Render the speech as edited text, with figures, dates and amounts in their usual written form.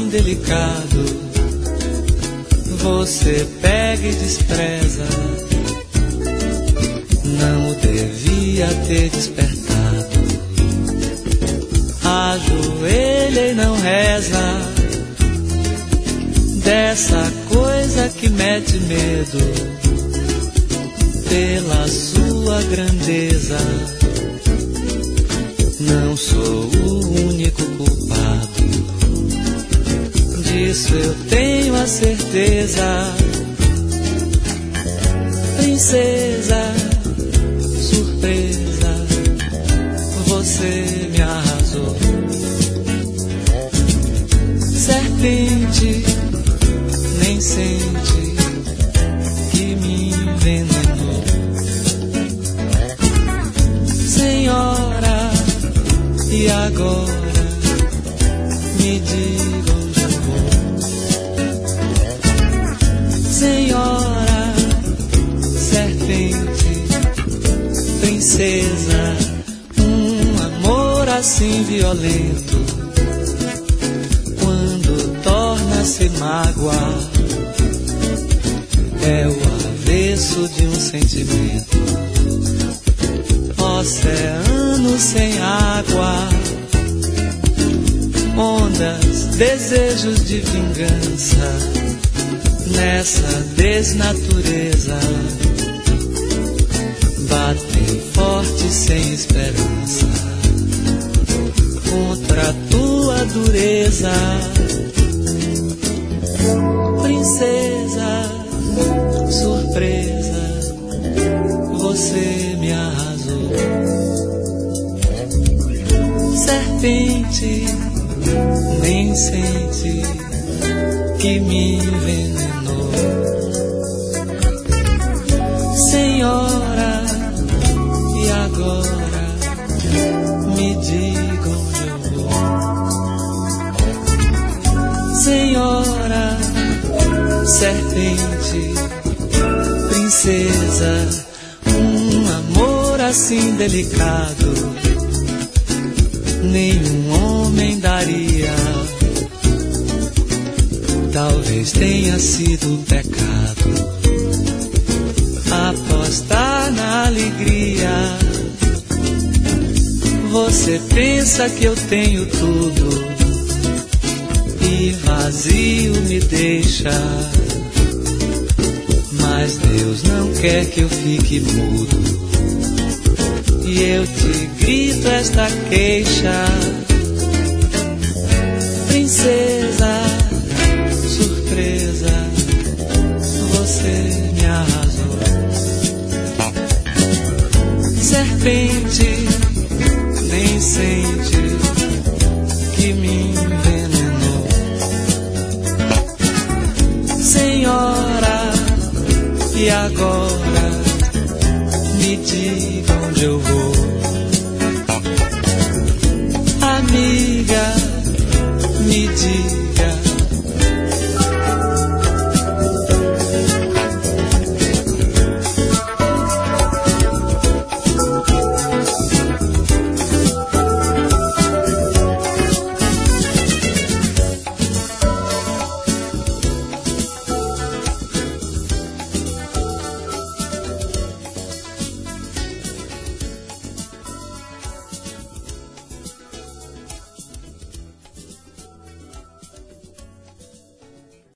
delicado, você pega e despreza. Não o devia ter despertado. Ajoelha e não reza dessa coisa que mete medo pela sua grandeza. Não sou o único culpado, disso eu tenho a certeza. Princesa, surpresa, você me arrasou. Serpente, nem sente que me envenenou. Senhora, e agora me diga onde eu vou. Senhora, serpente, princesa, um amor assim violento, quando torna-se mágoa, é o avesso de um sentimento. Oceano sem água, ondas, desejos de vingança, nessa desnatureza, batem forte sem esperança, contra a tua dureza. Princesa, surpresa, você me arrasou. Serpente, nem sente que me envenenou. Senhora, e agora me diga onde eu vou. Senhora, serpente, princesa, um amor assim delicado nenhum homem daria. Talvez tenha sido um pecado apostar na alegria. Você pensa que eu tenho tudo e vazio me deixa, mas Deus não quer que eu fique mudo, e eu te grito esta queixa. Princesa, surpresa, você me arrasou. Serpente,